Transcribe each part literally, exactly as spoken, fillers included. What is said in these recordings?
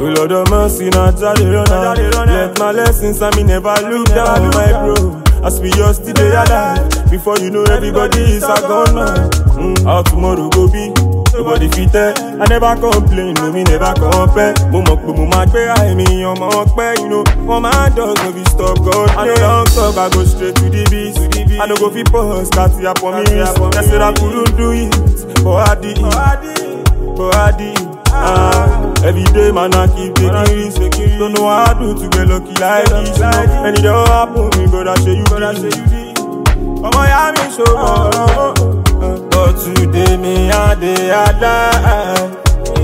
Oh Lord of mercy, not how they run out. Let my lessons and me never look down, my bro. As we just today alive, before you know everybody is a gone man. Mm, how tomorrow go be? Nobody fit tell. I never complain, no me never compare. Mo mo mo ma pe I me on my pe, you know. For my dogs no be stop God. I no long talk, I go straight to the beat. I no go fit pause, cut ya for me. I said I couldn't do it, but I did, but I did. Ah, every day man I keep taking risks. Don't know what I do to get lucky like this. And it don't happen, me brother say you did. Come on, yeah, me so much. But today me a day alive.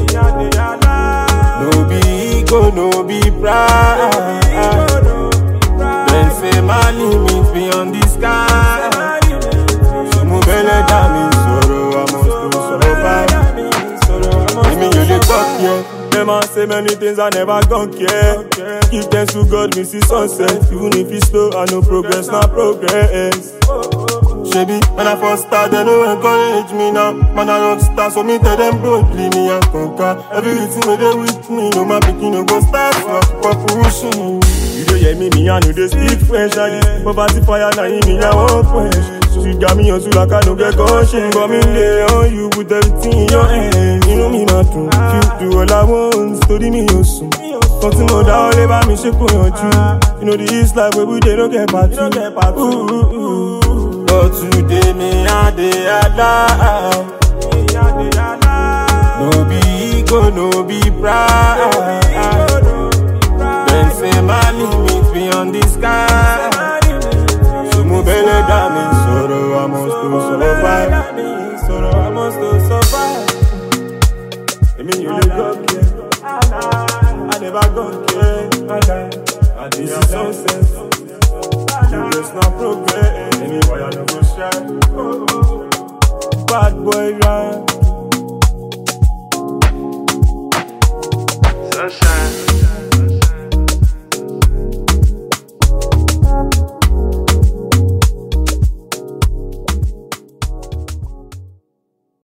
No be ego, no be pride. Then say my limits beyond the sky. So move belly down me sorrow, I must do survive. Me you dey talk yeah. Them a say many things I never gon' care. Give thanks to God, me see sunset. Even if it's slow, I know progress, not progress. Shebi, when I first start, they no encourage me now. Man, I rock star, so me tell them boldly, me and conquer. Everything where they with me, no my picking no go start, so I keep pushing. You don't hear me, me I know they speak French. I poverty fire, now me I won't quench. She got me on so like I don't get conscience. Got me there on you with everything in your hand. You know me not to, you do all I want, study me your soon. Something more down, let me shake on your tree. You know the East life where we they don't get party. But today me a day alive. No be ego, no be pride. Then say my limits beyond the sky. So move belly down me sorrow, I must to survive. Sorrow, I must to survive. I mean you live up here. I never gon' care. I this is success. You just not progress. Anyway I never share. Bad boy rhyme.